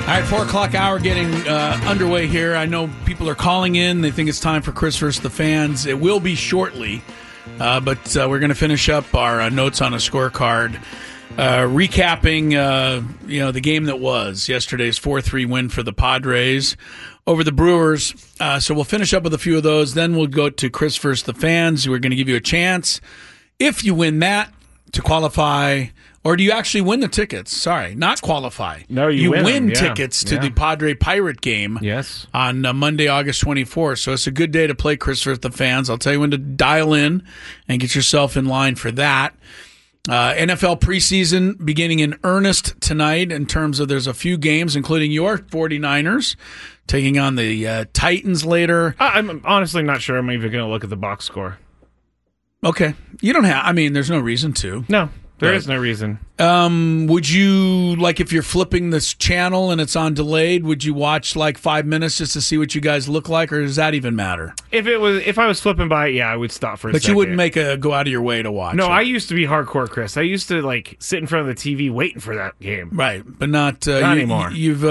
All right, 4 o'clock hour getting underway here. I know people are calling in. They think it's time for Chris versus the Fans. It will be shortly, but we're going to finish up our notes on a scorecard, recapping the game that was yesterday's 4-3 win for the Padres over the Brewers. So we'll finish up with a few of those. Then we'll go to Chris versus the Fans. We're going to give you a chance, if you win that, to qualify. Or do you actually win the tickets? Sorry, not qualify. No, you win them. tickets to the Padre Pirate game. Yes. On Monday, August 24th. So it's a good day to play Chris versus the Fans. I'll tell you when to dial in and get yourself in line for that. NFL preseason beginning in earnest tonight in terms of there's a few games, including your 49ers taking on the Titans later. I'm honestly not sure I'm even going to look at the box score. Okay. You don't have, there's no reason to. No. There is no reason. Would you, like, if you're flipping this channel and it's on delayed, would you watch like 5 minutes just to see what you guys look like, or does that even matter? If I was flipping by, yeah, I would stop for a second. But you wouldn't go out of your way to watch. No, it. I used to be hardcore, Chris. I used to sit in front of the TV waiting for that game. Right, but not anymore.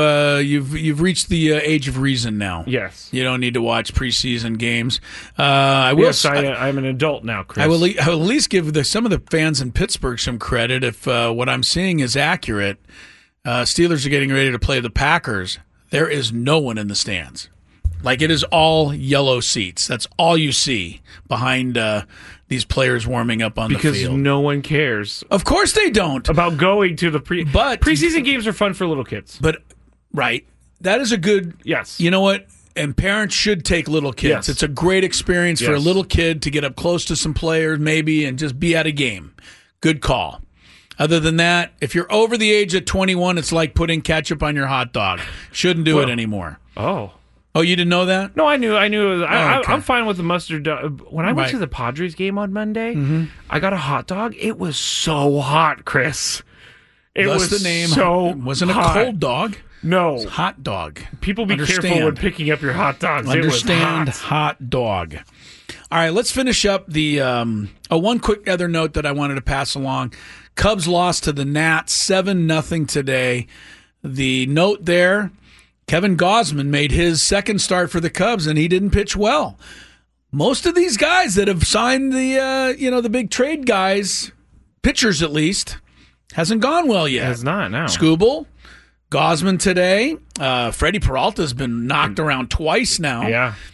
You've reached the age of reason now. Yes, you don't need to watch preseason games. I'm an adult now, Chris. I will at least give some of the fans in Pittsburgh some credit if what I'm seeing is accurate. Steelers are getting ready to play the Packers. There is no one in the stands. Like, it is all yellow seats. That's all you see behind these players warming up on the field. Because no one cares. Of course they don't. About going to the preseason games are fun for little kids. But, right. That is a good... Yes. You know what? And parents should take little kids. Yes. It's a great experience for a little kid to get up close to some players maybe and just be at a game. Good call. Other than that, if you're over the age of 21, it's like putting ketchup on your hot dog. Shouldn't do it anymore. Oh, you didn't know that? No, I knew. Okay. I'm fine with the mustard. When I went to the Padres game on Monday, I got a hot dog. It was so hot, Chris. It was the name. So it wasn't hot. a cold dog. No. It's hot dog. People be careful when picking up your hot dogs. Understand it was hot dog. All right, let's finish up the one quick other note that I wanted to pass along. Cubs lost to the Nats 7-0 today. The note there, Kevin Gausman made his second start for the Cubs, and he didn't pitch well. Most of these guys that have signed the big trade guys, pitchers at least, hasn't gone well yet. It has not, no. Skubal, Gausman today. Freddie Peralta's been knocked around twice now.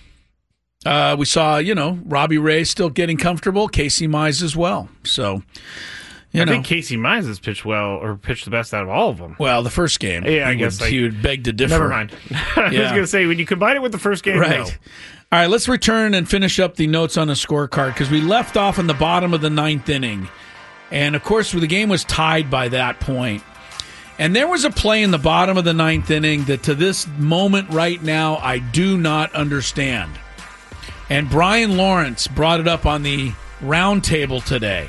Yeah. We saw, Robbie Ray still getting comfortable. Casey Mize as well. So, I think Casey Mize has pitched well, or pitched the best out of all of them. Well, the first game. Yeah, I guess he would beg to differ. Never mind. I was going to say, when you combine it with the first game, right. No. All right, let's return and finish up the notes on the scorecard because we left off in the bottom of the ninth inning. And, of course, the game was tied by that point. And there was a play in the bottom of the ninth inning that to this moment right now I do not understand. And Brian Lawrence brought it up on the round table today.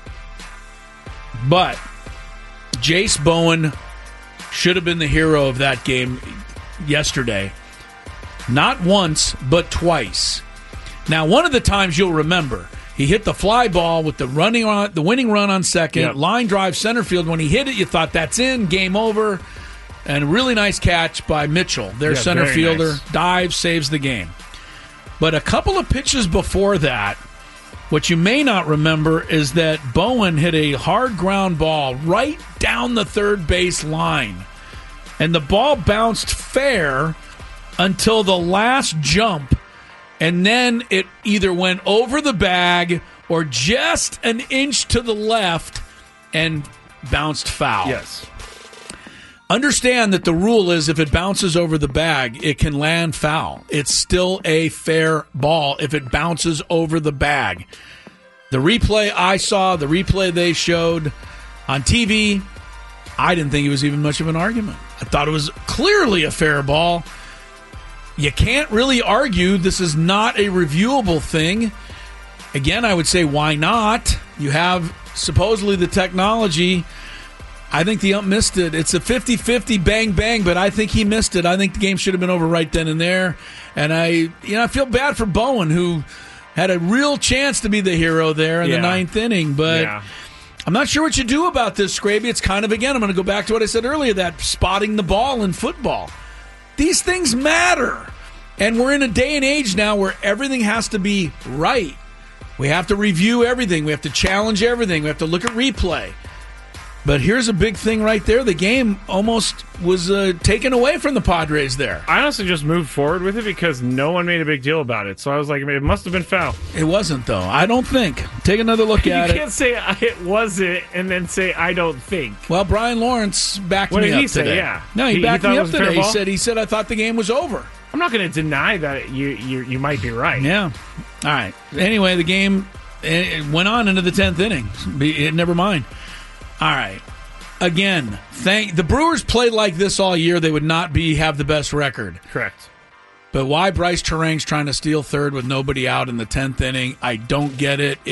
But Jace Bowen should have been the hero of that game yesterday. Not once, but twice. Now, one of the times you'll remember, he hit the fly ball with the winning run on second, line drive center field. When he hit it, you thought that's in, game over. And a really nice catch by Mitchell, their center fielder. Nice. Dives, saves the game. But a couple of pitches before that, what you may not remember is that Bowen hit a hard ground ball right down the third base line. And the ball bounced fair until the last jump. And then it either went over the bag or just an inch to the left and bounced foul. Yes. Understand that the rule is if it bounces over the bag, it can land foul. It's still a fair ball if it bounces over the bag. The replay I saw, the replay they showed on TV, I didn't think it was even much of an argument. I thought it was clearly a fair ball. You can't really argue this is not a reviewable thing. Again, I would say, why not? You have supposedly the technology. I think the ump missed it. It's a 50-50 bang-bang, but I think he missed it. I think the game should have been over right then and there. And I feel bad for Bowen, who had a real chance to be the hero there in the ninth inning. But I'm not sure what you do about this, Scraby. It's kind of, again, I'm going to go back to what I said earlier, that spotting the ball in football. These things matter. And we're in a day and age now where everything has to be right. We have to review everything. We have to challenge everything. We have to look at replay. But here's a big thing right there. The game almost was taken away from the Padres there. I honestly just moved forward with it because no one made a big deal about it. So I was like, it must have been foul. It wasn't, though. I don't think. Take another look at it. You can't say it wasn't and then say I don't think. Well, Brian Lawrence backed me up today. What did he say? Yeah. No, he backed me up today. He said, I thought the game was over. I'm not going to deny that you might be right. Yeah. All right. Anyway, the game it went on into the 10th inning. Never mind. All right. Again, the Brewers played like this all year. They would not have the best record. Correct. But why Bryce Terang's trying to steal third with nobody out in the 10th inning, I don't get it.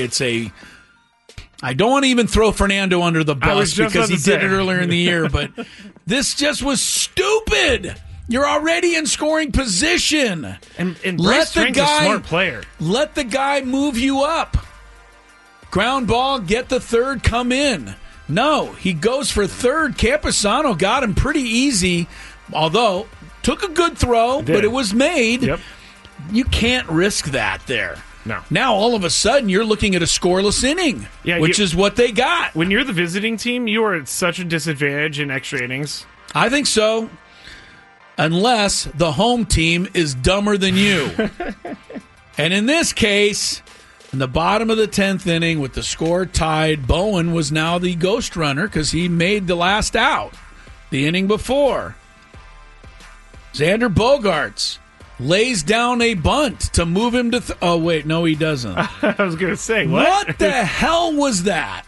I don't want to even throw Fernando under the bus because he did it earlier in the year, but this just was stupid. You're already in scoring position. And Bryce Terang's a smart player. Let the guy move you up. Ground ball, get the third, come in. No, he goes for third. Camposano got him pretty easy, although took a good throw, but it was made. Yep. You can't risk that there. No. Now, all of a sudden, you're looking at a scoreless inning, which is what they got. When you're the visiting team, you are at such a disadvantage in extra innings. I think so, unless the home team is dumber than you. And in this case, in the bottom of the 10th inning with the score tied, Bowen was now the ghost runner because he made the last out the inning before. Xander Bogaerts lays down a bunt to move him to oh, wait, no, he doesn't. I was going to say, what the hell was that?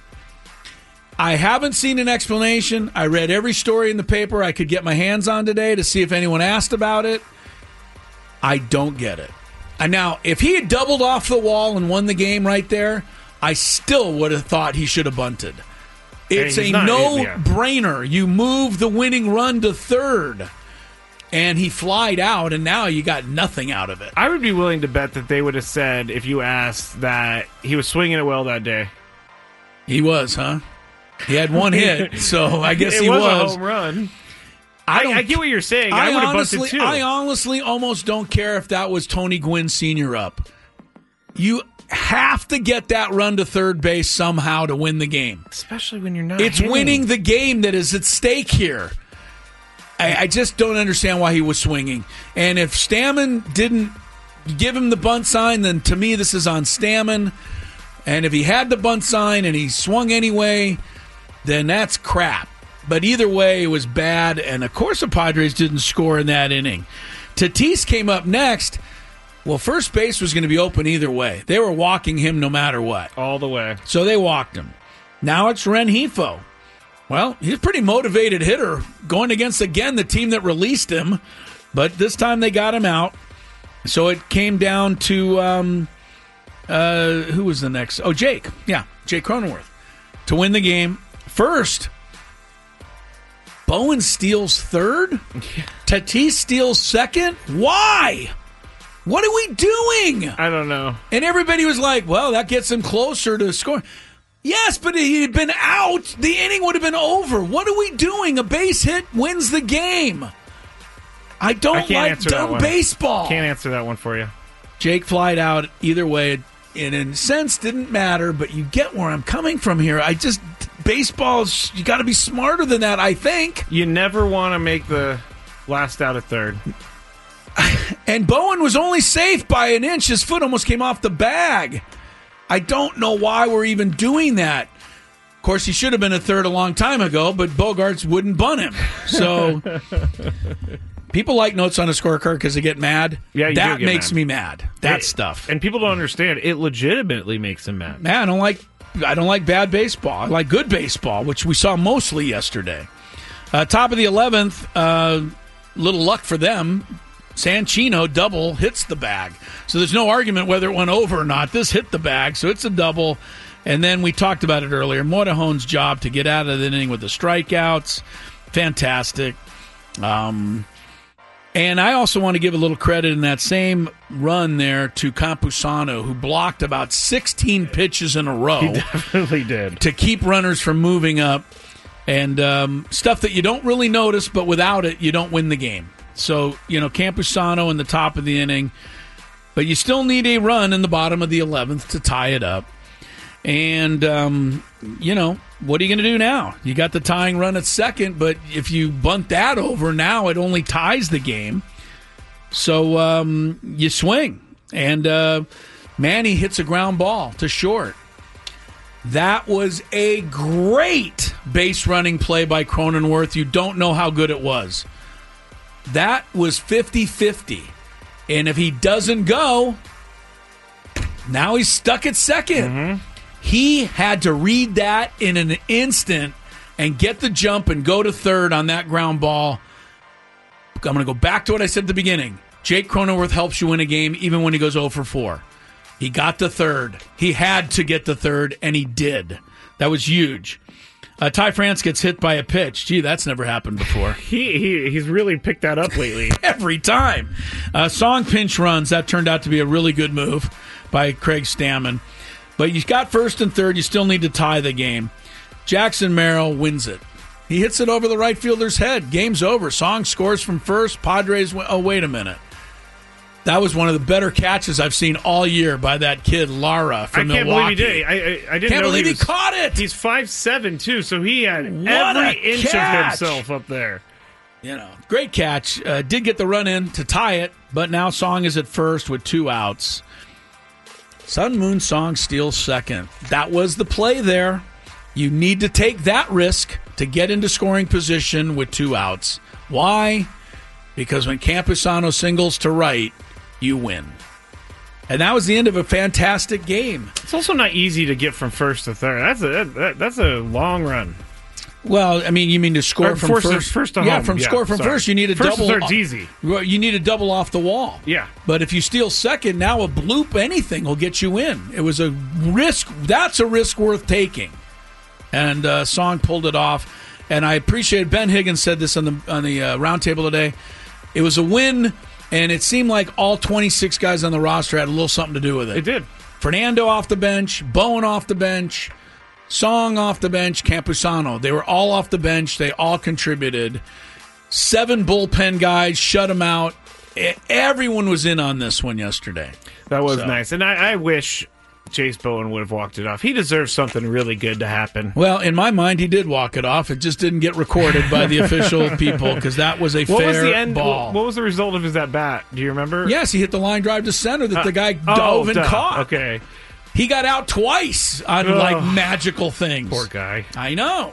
I haven't seen an explanation. I read every story in the paper I could get my hands on today to see if anyone asked about it. I don't get it. And now, if he had doubled off the wall and won the game right there, I still would have thought he should have bunted. It's a no-brainer. You move the winning run to third. And he flied out, and now you got nothing out of it. I would be willing to bet that they would have said, if you asked, that he was swinging it well that day. He was, huh? He had one hit, so I guess he was. It was a home run. I get what you're saying. I would have bunted too. I honestly almost don't care if that was Tony Gwynn Sr. up. You have to get that run to third base somehow to win the game. Especially when you're not It's hitting. Winning the game that is at stake here. I just don't understand why he was swinging. And if Stammen didn't give him the bunt sign, then to me this is on Stammen. And if he had the bunt sign and he swung anyway, then that's crap. But either way, it was bad. And, of course, the Padres didn't score in that inning. Tatis came up next. Well, first base was going to be open either way. They were walking him no matter what. All the way. So they walked him. Now it's Rengifo. Well, he's a pretty motivated hitter going against, again, the team that released him. But this time they got him out. So it came down to, who was the next? Oh, Jake. Yeah, Jake Cronenworth to win the game. First, Bowen steals third. Tatis steals second. Why? What are we doing? I don't know. And everybody was like, well, that gets him closer to scoring. Yes, but if he had been out, the inning would have been over. What are we doing? A base hit wins the game. I don't like dumb baseball. Can't answer that one for you. Jake flied out either way. And in a sense, didn't matter, but you get where I'm coming from here. Baseball's, you got to be smarter than that, I think. You never want to make the last out at third. And Bowen was only safe by an inch. His foot almost came off the bag. I don't know why we're even doing that. Of course, he should have been a third a long time ago, but Bogaerts wouldn't bunt him. So people like notes on a scorecard because they get mad. Yeah, that makes me mad. That stuff. And people don't understand. It legitimately makes them mad. Man, I don't like bad baseball. I like good baseball, which we saw mostly yesterday. Top of the 11th, little luck for them. Sanchino double hits the bag. So there's no argument whether it went over or not. This hit the bag, so it's a double. And then we talked about it earlier. Morejon's job to get out of the inning with the strikeouts. Fantastic. And I also want to give a little credit in that same run there to Campusano, who blocked about 16 pitches in a row. He definitely did. To keep runners from moving up. And stuff that you don't really notice, but without it, you don't win the game. So, Campusano in the top of the inning. But you still need a run in the bottom of the 11th to tie it up. And, what are you going to do now? You got the tying run at second, but if you bunt that over now, it only ties the game. So you swing. And Manny hits a ground ball to short. That was a great base running play by Cronenworth. You don't know how good it was. That was 50-50. And if he doesn't go, now he's stuck at second. Mm-hmm. He had to read that in an instant and get the jump and go to third on that ground ball. I'm going to go back to what I said at the beginning. Jake Cronenworth helps you win a game even when he goes 0 for 4. He got the third. He had to get the third, and he did. That was huge. Ty France gets hit by a pitch. Gee, that's never happened before. He's really picked that up lately. Every time. Song pinch runs. That turned out to be a really good move by Craig Stammen. But you got first and third. You still need to tie the game. Jackson Merrill wins it. He hits it over the right fielder's head. Game's over. Song scores from first. Padres, wait a minute. That was one of the better catches I've seen all year by that kid, Lara, from Milwaukee. I can't believe he did. I didn't can't know believe he caught it. He's 5'7", too, so he had what every inch of himself up there. Great catch. Did get the run in to tie it, but now Song is at first with 2 outs. Sun Moon Song steals second. That was the play there. You need to take that risk to get into scoring position with 2 outs. Why? Because when Campusano singles to right, you win. And that was the end of a fantastic game. It's also not easy to get from first to third. That's a long run. Well, I mean, you mean to score from first to home. Yeah, score from first, you need a first double. First to third's easy. You need a double off the wall. Yeah. But if you steal second, now a bloop, anything will get you in. It was a risk. That's a risk worth taking. And Song pulled it off. And I appreciate Ben Higgins said this on the roundtable today. It was a win. And it seemed like all 26 guys on the roster had a little something to do with it. It did. Fernando off the bench, Bowen off the bench, Song off the bench, Campusano. They were all off the bench. They all contributed. 7 bullpen guys, shut them out. Everyone was in on this one yesterday. That was nice. And I wish Jace Bowen would have walked it off. He deserves something really good to happen. Well, in my mind, he did walk it off. It just didn't get recorded by the official people because that was a fair ball. What was the result of his at-bat? Do you remember? Yes, he hit the line drive to center that the guy dove and caught. Okay. He got out twice on magical things. Poor guy. I know.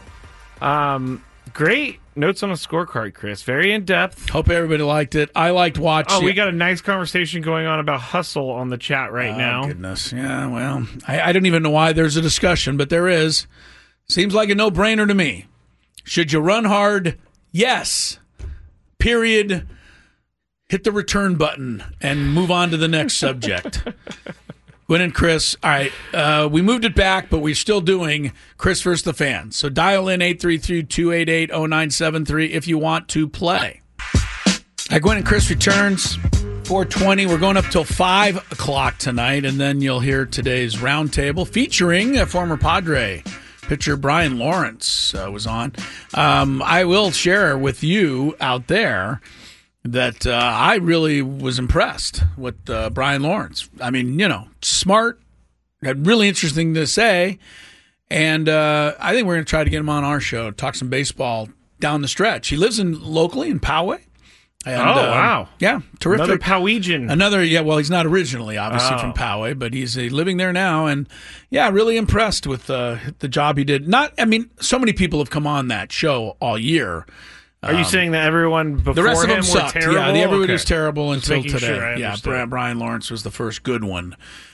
Great notes on a scorecard, Chris. Very in-depth. Hope everybody liked it. I liked watching. Oh, we got a nice conversation going on about hustle on the chat right now. Oh, goodness. Yeah, well, I don't even know why there's a discussion, but there is. Seems like a no-brainer to me. Should you run hard? Yes. Period. Hit the return button and move on to the next subject. Gwen and Chris, all right, we moved it back, but we're still doing Chris versus the Fans. So dial in 833-288-0973 if you want to play. All right, Gwen and Chris returns, 4:20. We're going up till 5 o'clock tonight, and then you'll hear today's roundtable featuring a former Padre pitcher, Brian Lawrence, was on. I will share with you out there that I really was impressed with Brian Lawrence. I mean, smart, had really interesting to say, and I think we're going to try to get him on our show, talk some baseball down the stretch. He lives locally in Poway. And, wow. Yeah, terrific. Another Powegian. Well, he's not originally, obviously, from Poway, but he's living there now, and, really impressed with the job he did. So many people have come on that show all year. Are you saying that everyone before the rest of them him sucked? Were terrible? Yeah, everybody was terrible until today. Sure Brian Lawrence was the first good one.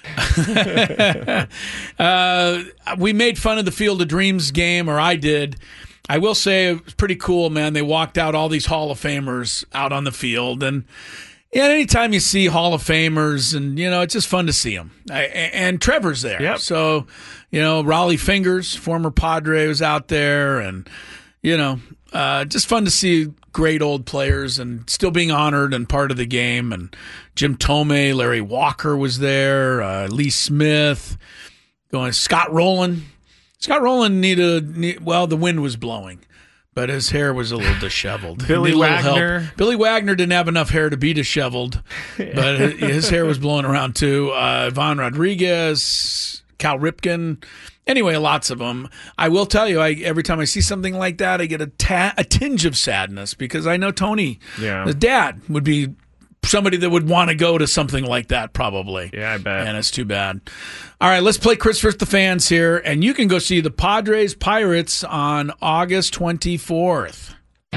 We made fun of the Field of Dreams game, or I did. I will say it was pretty cool, man. They walked out all these Hall of Famers out on the field, and anytime you see Hall of Famers, and it's just fun to see them. And Trevor's there, yep. So Raleigh Fingers, former Padre, was out there, and just fun to see great old players and still being honored and part of the game. And Jim Thome, Larry Walker was there, Lee Smith, Scott Rowland. Scott Rowland the wind was blowing, but his hair was a little disheveled. Billy Wagner. Help. Billy Wagner didn't have enough hair to be disheveled, but his hair was blowing around too. Ivan Rodriguez, Cal Ripken. Anyway, lots of them. I will tell you, every time I see something like that, I get a tinge of sadness because I know Tony, the dad, would be somebody that would want to go to something like that probably. Yeah, I bet. And it's too bad. All right, let's play Chris vs. the Fans here, and you can go see the Padres Pirates on August 24th.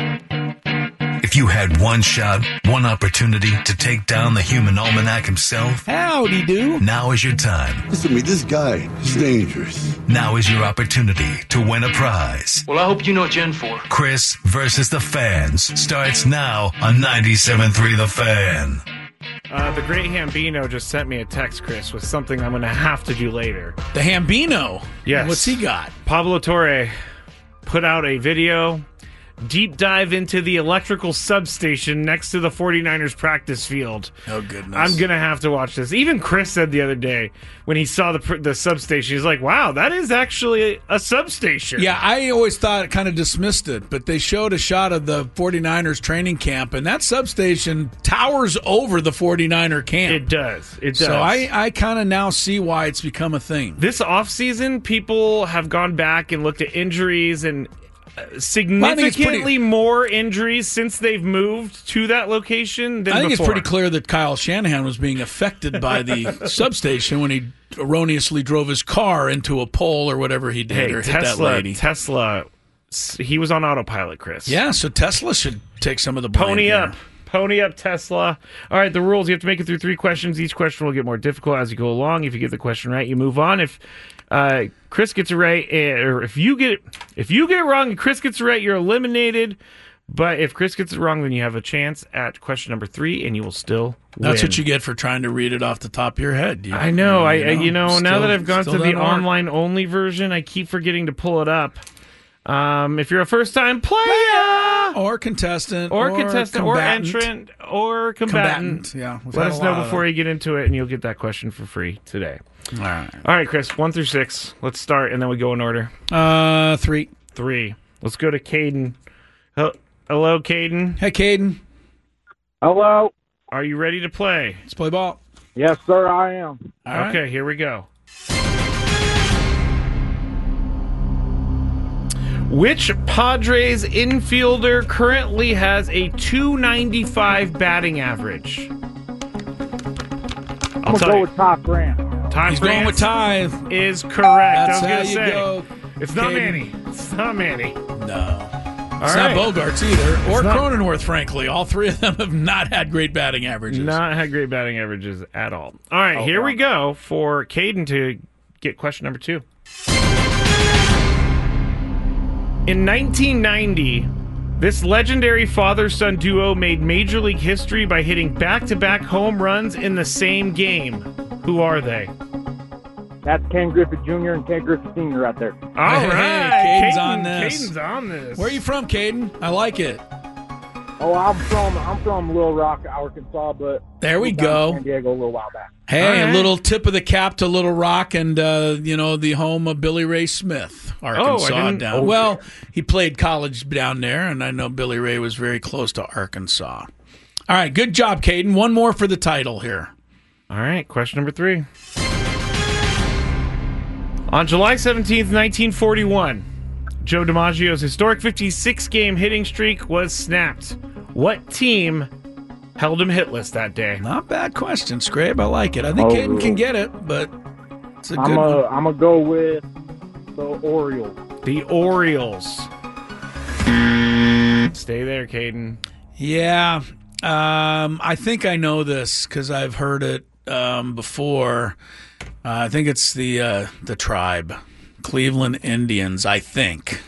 If you had one shot, one opportunity to take down the human almanac himself, howdy do. Now is your time. Listen to me, this guy is dangerous. Now is your opportunity to win a prize. Well, I hope you know what you're in for. Chris versus the Fans starts now on 97.3 The Fan. The great Hambino just sent me a text, Chris, with something I'm going to have to do later. The Hambino? Yes. What's he got? Pablo Torre put out a video, deep dive into the electrical substation next to the 49ers practice field. Oh, goodness. I'm going to have to watch this. Even Chris said the other day when he saw the substation, he's like, wow, that is actually a substation. Yeah, I always thought it kind of dismissed it, but they showed a shot of the 49ers training camp, and that substation towers over the 49er camp. It does. It does. So I kind of now see why it's become a thing. This offseason, people have gone back and looked at injuries and significantly more injuries since they've moved to that location than I think before. It's pretty clear that Kyle Shanahan was being affected by the substation when he erroneously drove his car into a pole or whatever he did, or hit that lady. Tesla, he was on autopilot, Chris. Yeah, so Tesla should take some of the blame. Pony up, Tesla. All right, the rules. You have to make it through 3 questions. Each question will get more difficult as you go along. If you get the question right, you move on. If Chris gets it right, or if you get it wrong and Chris gets it right, you're eliminated. But if Chris gets it wrong, then you have a chance at question number 3, and you will still win. That's what you get for trying to read it off the top of your head. I know. Now that I've gone to the online-only version, I keep forgetting to pull it up. If you're a first-time player, or contestant, or entrant, or combatant, yeah, let us know before you get into it, and you'll get that question for free today. All right, Chris. 1 through 6. Let's start, and then we go in order. 3. 3. Let's go to Caden. Hello, Caden. Hey, Caden. Hello. Are you ready to play? Let's play ball. Yes, sir, I am. Okay, here we go. Which Padres infielder currently has a .295 batting average? I'm going to go with Ty France. He's going with Ty. Is correct. That's how you go. It's not Manny. It's not Manny. No. It's not Bogarts either, or Cronenworth, frankly. All 3 of them have not had great batting averages. Not had great batting averages at all. All right, here we go for Caden to get question number 2. In 1990, this legendary father-son duo made Major League history by hitting back-to-back home runs in the same game. Who are they? That's Ken Griffey Jr. and Ken Griffey Sr. out there. All right. Caden's on this. Caden's on this. Where are you from, Caden? I like it. Oh, I'm from Little Rock, Arkansas, but there we go. San Diego a little while back. Hey, a little tip of the cap to Little Rock and the home of Billy Ray Smith, Arkansas. Well, he played college down there, and I know Billy Ray was very close to Arkansas. All right, good job, Caden. One more for the title here. All right, question number 3. On July 17th, 1941, Joe DiMaggio's historic 56-game hitting streak was snapped. What team held him hitless that day? Not bad question, Scrape. I like it. I think Caden can get it, but it's a good one. I'm going to go with the Orioles. The Orioles. Stay there, Caden. Yeah. I think I know this because I've heard it before. I think it's the Tribe. Cleveland Indians, I think.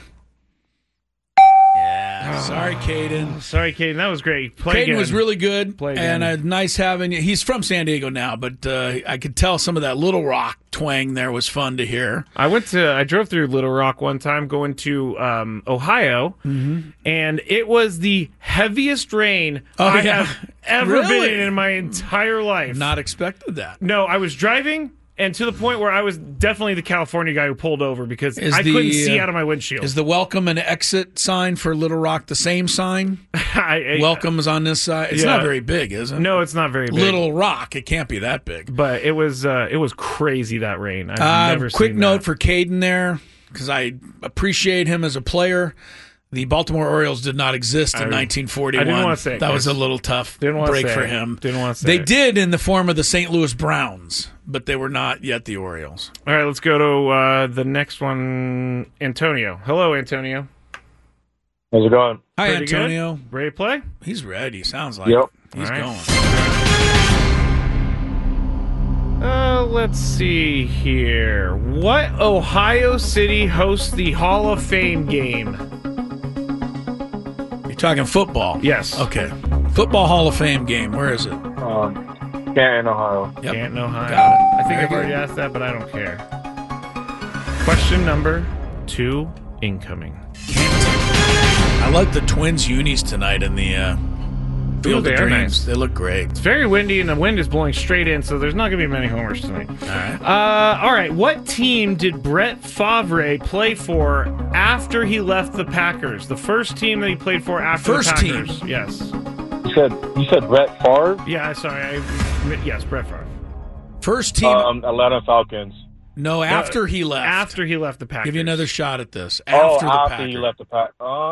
Yeah. Sorry, Caden. Sorry, Caden. That was great. Caden was really good. Play again. And nice having you. He's from San Diego now, but I could tell some of that Little Rock twang there was fun to hear. I drove through Little Rock one time going to Ohio, and it was the heaviest rain I have ever been in my entire life. Not expected that. No, I was driving, and to the point where I was definitely the California guy who pulled over because I couldn't see out of my windshield. Is the welcome and exit sign for Little Rock the same sign? Welcome is on this side. It's not very big, is it? No, it's not very big. Little Rock, it can't be that big. But it was crazy, that rain. I've never seen quick note that. for Caden there, because I appreciate him as a player. The Baltimore Orioles did not exist in 1941. I didn't want to say it. That was a little tough break for him. Didn't want to say They it. did in the form of the St. Louis Browns, but they were not yet the Orioles. All right, let's go to the next one. Antonio. Hello, Antonio. How's it going? Hi, Pretty Antonio. good? Ready to play? He's ready. Sounds like Yep. he's All right. going. Let's see here. What Ohio City hosts the Hall of Fame game? You're talking football? Yes. Okay. Football Hall of Fame game. Where is it? Canton, Ohio. Yep. Canton, Ohio. Got it. I think Very I've already good. asked that, but I don't care. Question number 2 incoming. I like the Twins unis tonight in the Field they of are Dreams. nice. They look great. It's very windy, and the wind is blowing straight in, so there's not going to be many homers tonight. All right. All right. What team did Brett Favre play for after he left the Packers? The first team that he played for after First the team? Packers. Yes. You said Brett Favre? Yeah, sorry. Yes, Brett Favre. First team. Atlanta Falcons. No, after he left. After he left the Packers. Give you another shot at this. After the Packers. he left the Pack.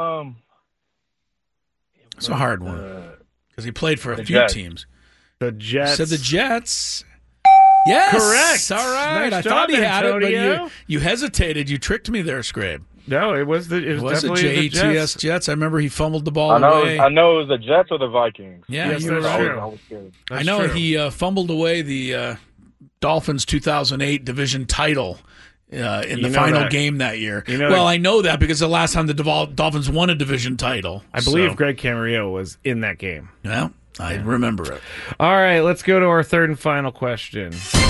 It's a hard one because he played for a few Jets. teams. The Jets. Said the Jets. Yes, Correct. All right. Nice I thought he job, had it, Antonio. but you hesitated. You tricked me there, Scrape. No, it was Was definitely it the JETS Jets. Jets? I remember he fumbled the ball I away. know it was the Jets or the Vikings. Yeah, Yes, you were that's right. true. I was scared. I know That's true. he fumbled away the Dolphins' 2008 division title in the know final that. game that year. You know well, that- I know that because the last time the Dolphins won a division title. I believe So, Greg Camarillo was in that game. yeah, I remember it. All right, let's go to our third and final question.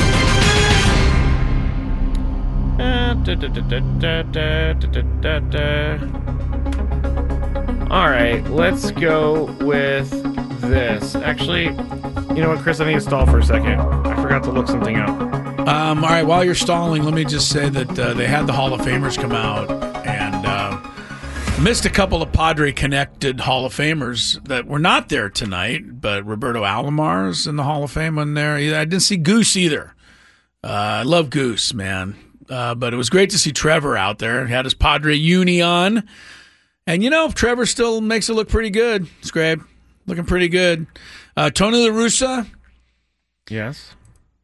All right, let's go with this. Actually, you know what, Chris? I need to stall for a second. I forgot to look something up. All right, while you're stalling, let me just say that they had the Hall of Famers come out and missed a couple of Padre-connected Hall of Famers that were not there tonight, but Roberto Alomar's in the Hall of Fame in there. I didn't see Goose either. I love Goose, man. But it was great to see Trevor out there. He had his Padre uni on. And, you know, Trevor still makes it look pretty good, Scrape. Looking pretty good. Tony La Russa, Yes.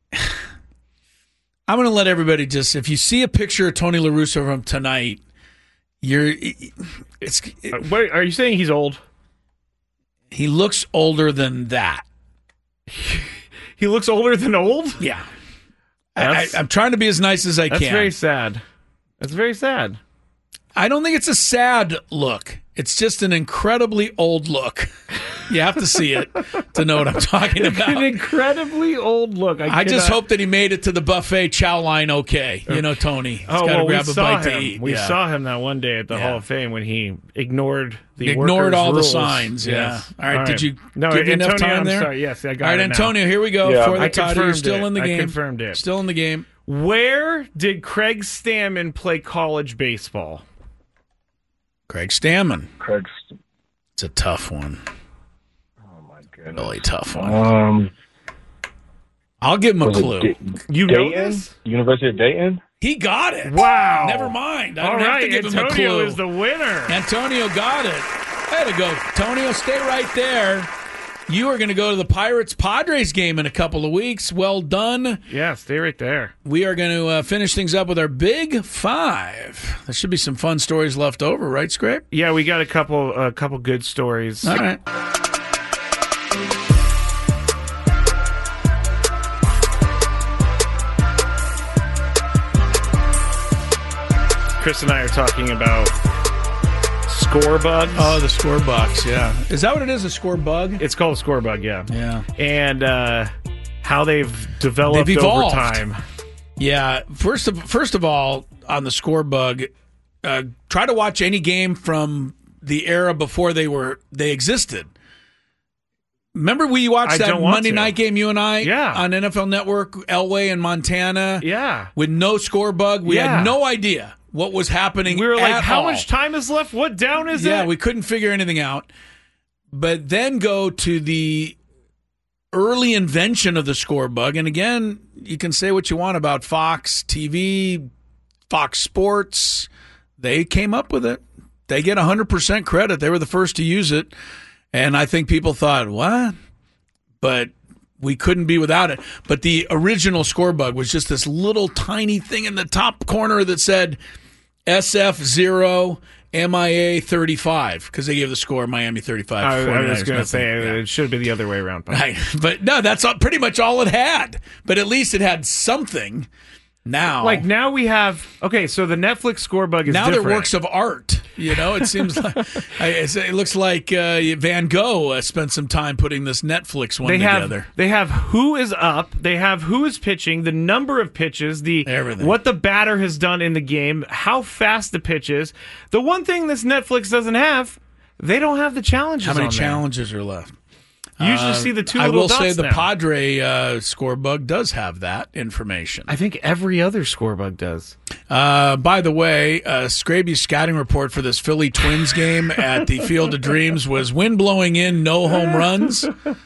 I'm going to let everybody just, if you see a picture of Tony La Russa from tonight, Wait, are you saying he's old? he looks older than that. He looks older than old? Yeah. That's- I'm trying to be as nice as I That's can. very sad. That's very sad. I don't think it's a sad look. It's just an incredibly old look. You have to see it to know what I'm talking An about. incredibly old look. I just hope that he made it to the buffet chow line okay. You know, Tony. He's got to grab a bite to eat. We Yeah. saw him that one day at the Yeah. Hall of Fame when he ignored the Ignored workers' all the rules. signs. Yeah. Yes. All right. Did you No, give you enough Antonio, time I'm there? sorry. Yes, I got All right, it now. Antonio, here we go. Yeah. For the I title, you're confirmed still it. in the I game. confirmed it. Still in the game. Where did Craig Stammen play college baseball? Craig Stammen. Craig. It's a tough one. Oh my goodness. Really tough one. I'll give him a Was it clue. You know Dayton? this? University of Dayton? He got it. Wow. Never mind. I All don't have right, to give him a Antonio clue. is the winner. Antonio got it. Way to go. Antonio, stay right there. You are going to go to the Pirates-Padres game in a couple of weeks. Well done. Yeah, stay right there. We are going to finish things up with our Big Five. There should be some fun stories left over, right, Scrape? Yeah, we got a couple good stories. All right. Chris and I are talking about score bugs. Oh, the score box, yeah. Is that what it is, a score bug? It's called a score bug, yeah. Yeah. And how they've developed They've over evolved. time. Yeah. First of all, on the score bug, try to watch any game from the era before they existed. Remember we watched that Monday night game, you and I, on NFL Network, Elway and Montana, with no score bug. We had no idea what was happening. We were like, at how all. much time is left? What down is it? Yeah, we couldn't figure anything out. But then go to the early invention of the score bug. And again, you can say what you want about Fox TV, Fox Sports. They came up with it. They get 100% credit. They were the first to use it. And I think people thought, what? But we couldn't be without it. But the original score bug was just this little tiny thing in the top corner that said SF0, MIA 35, because they gave the score Miami 35. I was going to say it should be the other way around. Right. But no, that's pretty much all it had. But at least it had something. Now we have so the Netflix score bug is now different. they're works of art. It seems like it looks like Van Gogh spent some time putting this Netflix one together. They have who is up, they have who is pitching, the number of pitches, everything, what the batter has done in the game, how fast the pitch is. The one thing this Netflix doesn't have, they don't have the challenges. How many challenges are left? You usually see the two little dots. I will say the now. Padre score bug does have that information. I think every other score bug does. By the way, Scraby's scouting report for this Philly Twins game at the Field of Dreams was wind blowing in, no home runs.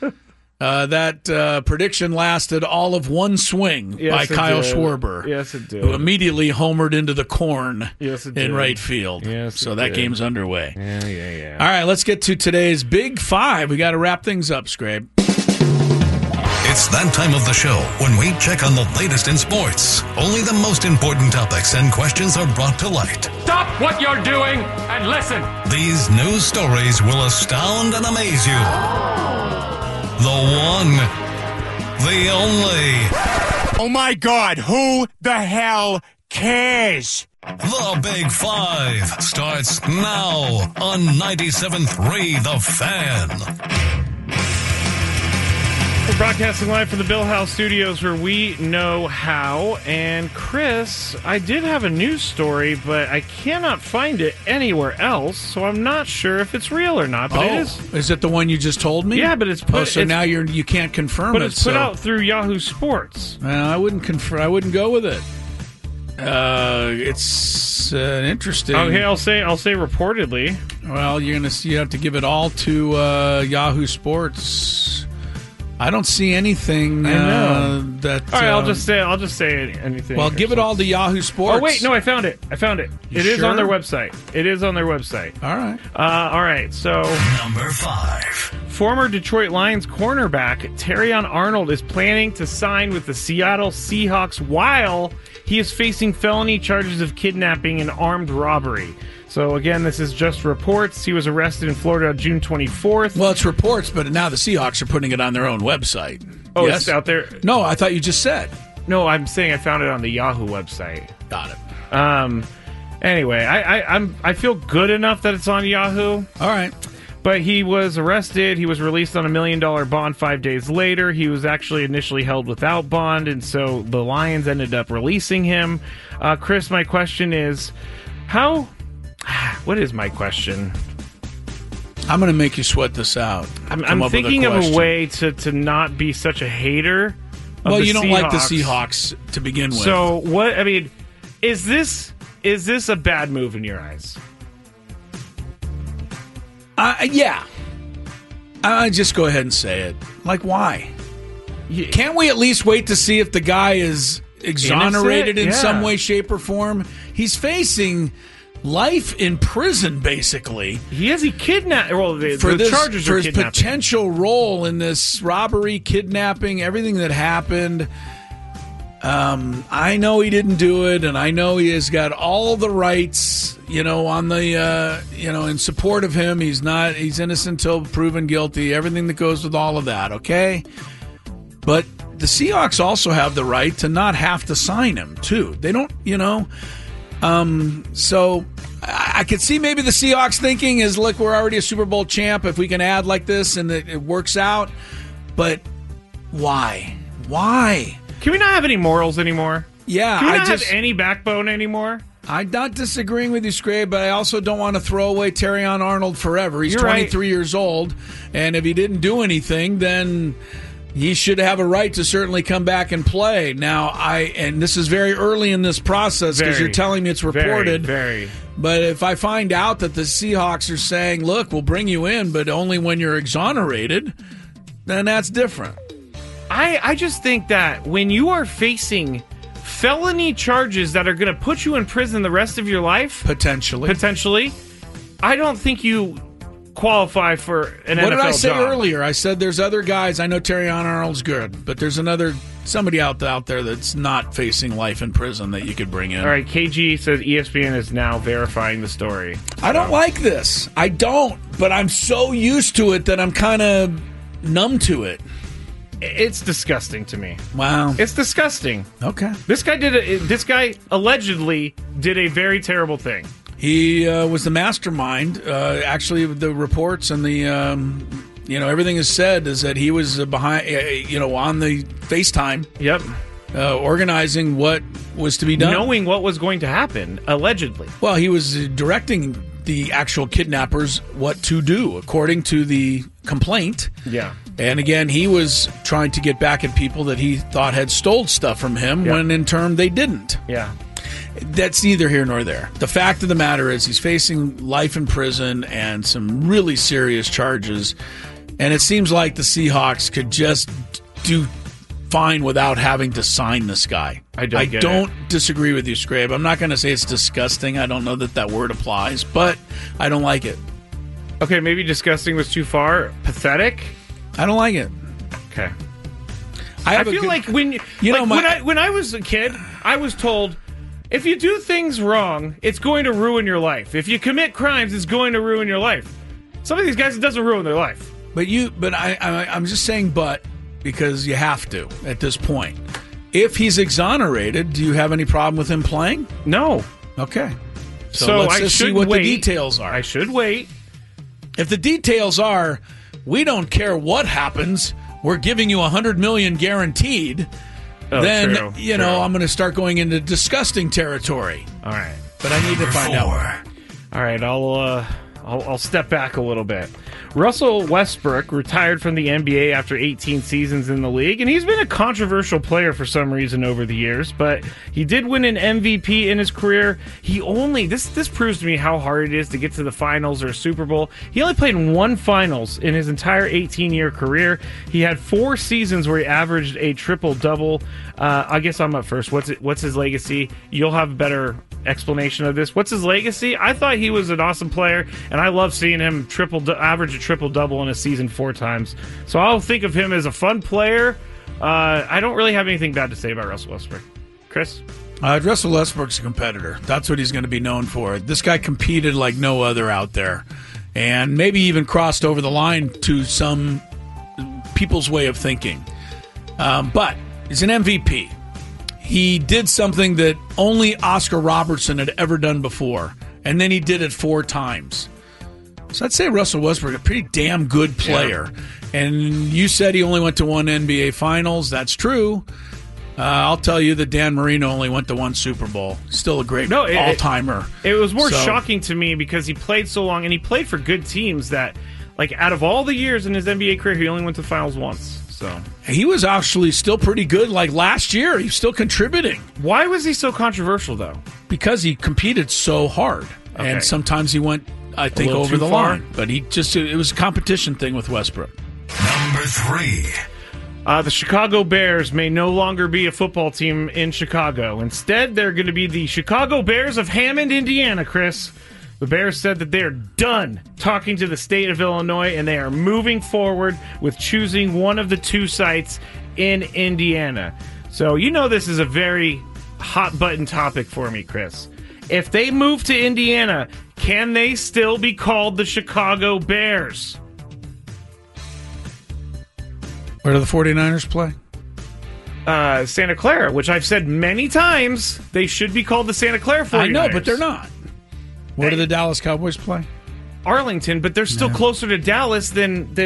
That prediction lasted all of one swing by Kyle Schwarber. Yes, it did. Who immediately homered into the corn in right field. Yes, so that game's underway. Yeah. All right, let's get to today's Big Five. We got to wrap things up, Scrabe. It's that time of the show when we check on the latest in sports. Only the most important topics and questions are brought to light. Stop what you're doing and listen. These news stories will astound and amaze you. The one, the only. Oh my God, who the hell cares? The Big Five starts now on 97.3 The Fan. We're broadcasting live from the Bill House Studios where we know how. And Chris, I did have a news story, but I cannot find it anywhere else, so I'm not sure if it's real or not. But it is. Is it the one you just told me? Yeah, but it's put. So now you can't confirm it. But it's put out through Yahoo Sports. I wouldn't confirm. I wouldn't go with it. It's interesting. Okay, I'll say reportedly. Well, you have to give it all to Yahoo Sports. I don't see anything that. All right, I'll just say anything. Well, give it all to Yahoo Sports. Oh wait, no, I found it. It is on their website. All right. All right. So number 5. Former Detroit Lions cornerback Terrion Arnold is planning to sign with the Seattle Seahawks while he is facing felony charges of kidnapping and armed robbery. So, again, this is just reports. He was arrested in Florida on June 24th. Well, it's reports, but now the Seahawks are putting it on their own website. Oh, yes? It's out there? No, I thought you just said. No, I'm saying I found it on the Yahoo website. Got it. Anyway, I feel good enough that it's on Yahoo. All right. But he was arrested. He was released on $1 million bond 5 days later. He was actually initially held without bond, and so the Lions ended up releasing him. Chris, my question is, what is my question? I'm going to make you sweat this out. I'm thinking of a way to not be such a hater. Well, you don't like the Seahawks to begin with. So what? I mean, is this a bad move in your eyes? Yeah. I just go ahead and say it. Like, why? Can't we at least wait to see if the guy is exonerated in some way, shape, or form? He's facing life in prison, basically. He kidnapped. Well, the charges for are his kidnapping. potential role in this robbery, kidnapping, everything that happened. I know he didn't do it, and I know he has got all the rights, on the, in support of him. He's innocent until proven guilty, everything that goes with all of that, okay? But the Seahawks also have the right to not have to sign him, too. They don't, so I could see maybe the Seahawks thinking is, look, we're already a Super Bowl champ. If we can add like this and it works out. But why? Why? Can we not have any morals anymore? Yeah, Do you not have any backbone anymore? I'm not disagreeing with you, Scrape, but I also don't want to throw away Terrion Arnold forever. He's You're 23 right. years old, and if he didn't do anything, then he should have a right to certainly come back and play. Now, and this is very early in this process because you're telling me it's reported. Very. But if I find out that the Seahawks are saying, look, we'll bring you in, but only when you're exonerated, then that's different. I just think that when you are facing felony charges that are going to put you in prison the rest of your life, Potentially, I don't think you qualify for an NFL job. What did I say earlier? I said there's other guys. I know Terrion Arnold's good, but there's somebody out there that's not facing life in prison that you could bring in. All right, KG says ESPN is now verifying the story. I don't like this. I don't, but I'm so used to it that I'm kind of numb to it. It's disgusting to me. Wow. It's disgusting. Okay. This guy allegedly did a very terrible thing. He was the mastermind. Actually, the reports and the everything is said is that he was behind, on the FaceTime. Yep. Organizing what was to be done, knowing what was going to happen, allegedly. Well, he was directing the actual kidnappers what to do, according to the complaint. Yeah. And again, he was trying to get back at people that he thought had stole stuff from him when in turn they didn't. Yeah. That's neither here nor there. The fact of the matter is he's facing life in prison and some really serious charges. And it seems like the Seahawks could just do fine without having to sign this guy. I don't disagree with you, Scrape. I'm not going to say it's disgusting. I don't know that word applies, but I don't like it. Okay, maybe disgusting was too far. Pathetic? I don't like it. Okay. I feel like when I was a kid, I was told, if you do things wrong, it's going to ruin your life. If you commit crimes, it's going to ruin your life. Some of these guys, it doesn't ruin their life. But I'm just saying because you have to at this point. If he's exonerated, do you have any problem with him playing? No. Okay. So let's just see what the details are. I should wait. If the details are, we don't care what happens, we're giving you $100 million guaranteed, then true. I'm going to start going into disgusting territory. All right. But I need to find out. All right, I'll step back a little bit. Russell Westbrook retired from the NBA after 18 seasons in the league, and he's been a controversial player for some reason over the years, but he did win an MVP in his career. This proves to me how hard it is to get to the finals or Super Bowl. He only played in one finals in his entire 18-year career. He had 4 seasons where he averaged a triple-double. I guess I'm up first. What's his legacy? You'll have a better explanation of this. What's his legacy? I thought he was an awesome player, and I love seeing him average a triple-double in a season 4 times. So I'll think of him as a fun player. I don't really have anything bad to say about Russell Westbrook. Chris? Russell Westbrook's a competitor. That's what he's going to be known for. This guy competed like no other out there, and maybe even crossed over the line to some people's way of thinking. But he's an MVP. He did something that only Oscar Robertson had ever done before, and then he did it 4 times. So I'd say Russell Westbrook, a pretty damn good player. Yeah. And you said he only went to 1 NBA Finals. That's true. I'll tell you that Dan Marino only went to 1 Super Bowl. Still a great all-timer. It was more shocking to me because he played so long, and he played for good teams that, out of all the years in his NBA career, he only went to the finals once. So he was actually still pretty good. Like last year, he was still contributing. Why was he so controversial, though? Because he competed so hard. Okay. And sometimes he went, I think, over the line. But it was a competition thing with Westbrook. Number 3. The Chicago Bears may no longer be a football team in Chicago. Instead, they're going to be the Chicago Bears of Hammond, Indiana, Chris. The Bears said that they are done talking to the state of Illinois, and they are moving forward with choosing one of the 2 sites in Indiana. So this is a very hot-button topic for me, Chris. If they move to Indiana, can they still be called the Chicago Bears? Where do the 49ers play? Santa Clara, which I've said many times, they should be called the Santa Clara 49ers. I know, but they're not. Where do the Dallas Cowboys play? Arlington, but they're still closer to Dallas than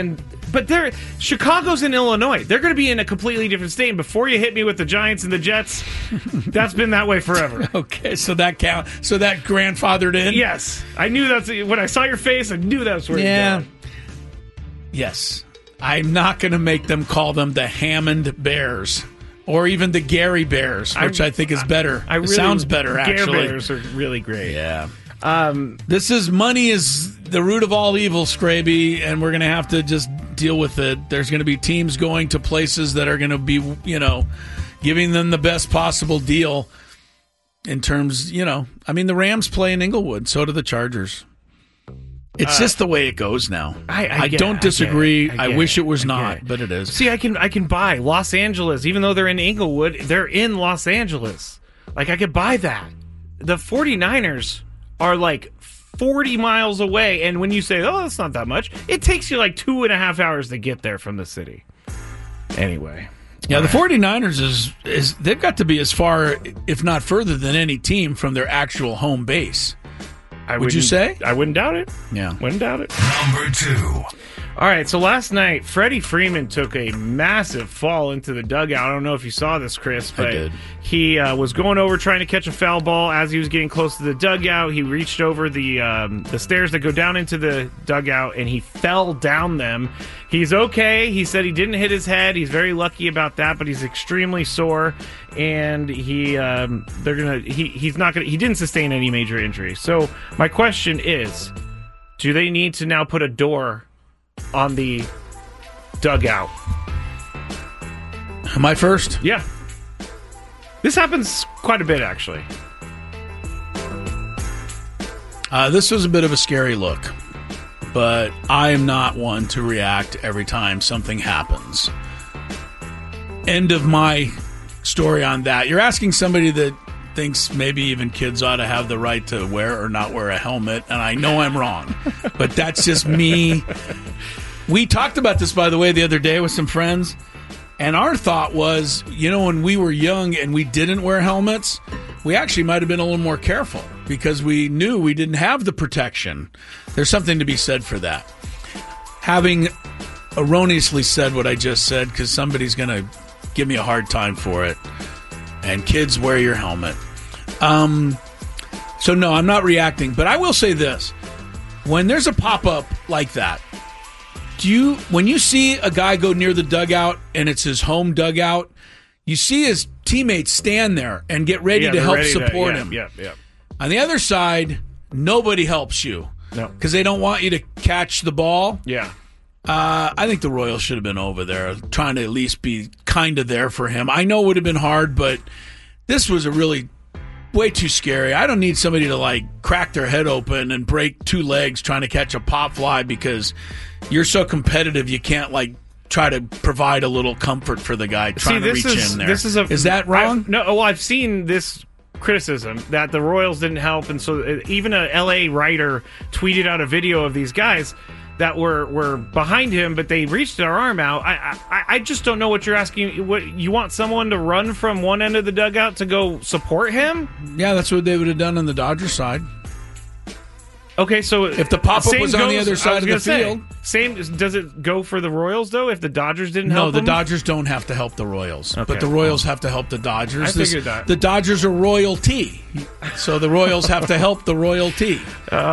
But Chicago's in Illinois. They're going to be in a completely different state. And before you hit me with the Giants and the Jets, that's been that way forever. Okay, so that grandfathered in? Yes. I knew when I saw your face, I knew that's where you're going. Yes. I'm not going to make them call them the Hammond Bears or even the Gary Bears, which I think is better. It sounds better, actually. Gary Bears are really great. Yeah. Money is the root of all evil, Scraby, and we're going to have to just deal with it. There's going to be teams going to places that are going to be, giving them the best possible deal in terms, the Rams play in Inglewood, so do the Chargers. It's just the way it goes now. I don't disagree. I wish it was not, but it is. See, I can buy Los Angeles, even though they're in Inglewood, they're in Los Angeles. Like, I could buy that. The 49ers are like 40 miles away, and when you say, oh, that's not that much, it takes you like 2.5 hours to get there from the city. Anyway. Yeah, the 49ers is they've got to be as far, if not further, than any team from their actual home base. Would you say? I wouldn't doubt it. Yeah. Wouldn't doubt it. Number 2. All right, so last night, Freddie Freeman took a massive fall into the dugout. I don't know if you saw this, Chris, but I did. He was going over trying to catch a foul ball. As he was getting close to the dugout, he reached over the stairs that go down into the dugout, and he fell down them. He's okay. He said he didn't hit his head. He's very lucky about that, but he's extremely sore, and he didn't sustain any major injuries. So my question is, do they need to now put a door on the dugout? Am I first? Yeah. This happens quite a bit, actually. This was a bit of a scary look, but I am not one to react every time something happens. End of my story on that. You're asking somebody that thinks maybe even kids ought to have the right to wear or not wear a helmet, and I know I'm wrong, but that's just me. We talked about this, by the way, the other day with some friends, and our thought was, when we were young and we didn't wear helmets, we actually might have been a little more careful because we knew we didn't have the protection. There's something to be said for that. Having erroneously said what I just said, because somebody's going to give me a hard time for it, and kids, wear your helmet. So no, I'm not reacting, but I will say this. When there's a pop-up like that, when you see a guy go near the dugout and it's his home dugout, you see his teammates stand there and get ready to help support him. Yeah. On the other side, nobody helps you because they don't want you to catch the ball. Yeah. I think the Royals should have been over there trying to at least be kind of there for him. I know it would have been hard, but this was way too scary. I don't need somebody to crack their head open and break 2 legs trying to catch a pop fly because you're so competitive you can't try to provide a little comfort for the guy trying to reach in there. Is that wrong? I've seen this criticism that the Royals didn't help, and so even a LA writer tweeted out a video of these guys that were behind him, but they reached their arm out. I just don't know what you're asking. What you want someone to run from one end of the dugout to go support him? Yeah, that's what they would have done on the Dodgers side. Okay, so if the pop-up was on the other side of the field. Does it go for the Royals, though, if the Dodgers didn't help them? No, the Dodgers don't have to help the Royals, okay, but the Royals have to help the Dodgers. I figured that. The Dodgers are royalty, so the Royals have to help the royalty.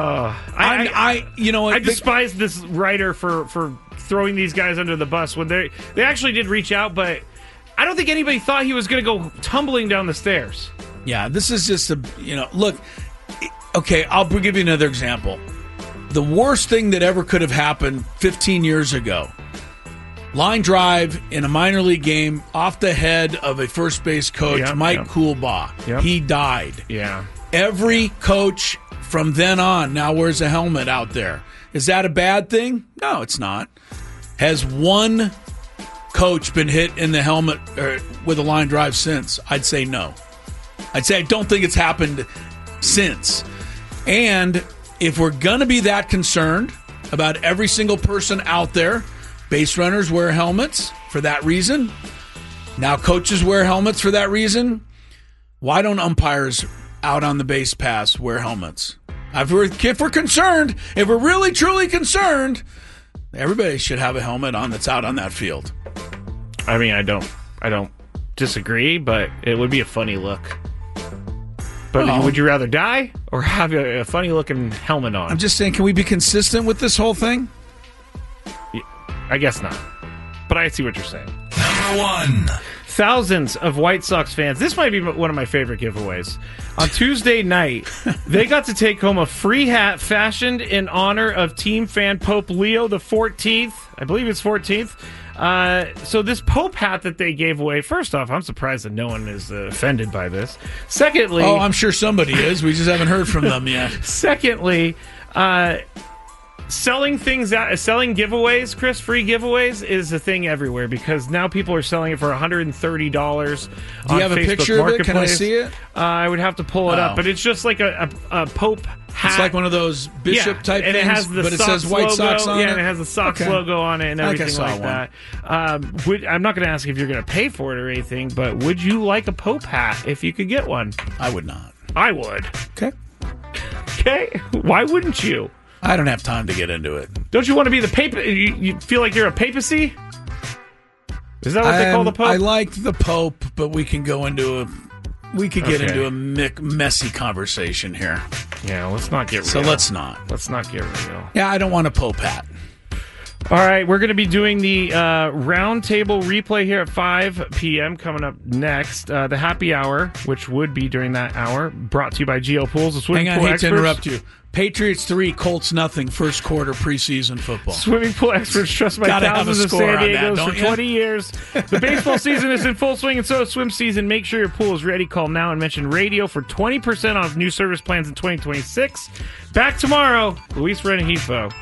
I despise this writer for throwing these guys under the bus when they actually did reach out, but I don't think anybody thought he was going to go tumbling down the stairs. Yeah, this is just look. Okay, I'll give you another example. The worst thing that ever could have happened 15 years ago. Line drive in a minor league game off the head of a first base coach, Mike Coolbaugh. Yep. He died. Yeah. Every coach from then on now wears a helmet out there. Is that a bad thing? No, it's not. Has one coach been hit in the helmet with a line drive since? I'd say no. I'd say I don't think it's happened since. And if we're going to be that concerned about every single person out there, base runners wear helmets for that reason. Now coaches wear helmets for that reason. Why don't umpires out on the base paths wear helmets? If we're concerned, if we're really truly concerned, Everybody should have a helmet on that's out on that field. I mean, I don't disagree, but it would be a funny look. But would you rather die or have a funny looking helmet on? I'm just saying, can we be consistent with this whole thing? I guess not. But I see what you're saying. Number 1. Thousands of White Sox fans. This might be one of my favorite giveaways. On Tuesday night, they got to take home a free hat fashioned in honor of team fan Pope Leo the 14th. I believe it's 14th. So this Pope hat that they gave away, first off, I'm surprised that no one is offended by this. Secondly... Oh, I'm sure somebody is. We just haven't heard from them yet. Secondly, selling giveaways, Chris, free giveaways is a thing everywhere because now people are selling it for $130 Do you have a picture of it? Can I see it? I would have to pull it up, but it's just like a Pope hat. It's like one of those bishop type and things, it has the but it Sox says White logo. Sox on it. Yeah, and it has the Sox logo on it and everything like that. I'm not going to ask if you're going to pay for it or anything, but would you like a Pope hat if you could get one? I would not. I would. Okay. Okay. Why wouldn't you? I don't have time to get into it. Don't you want to be the Pope? You feel like you're a papacy? Is that what they call the Pope? I like the Pope, but we can go into a... We could get into a messy conversation here. Yeah, let's not get real. So let's not. Let's not get real. Yeah, I don't want a Pope hat. All right, we're going to be doing the roundtable replay here at 5 p.m. coming up next. The happy hour, which would be during that hour, brought to you by GL Pools. The swimming Hang on, pool I hate experts. to interrupt you. Patriots 3, Colts nothing. First quarter preseason football. Swimming pool experts trusted by thousands of San Diegos for 20 years. The baseball season is in full swing, and so is swim season. Make sure your pool is ready. Call now and mention radio for 20% off new service plans in 2026. Back tomorrow. Luis Renegifo.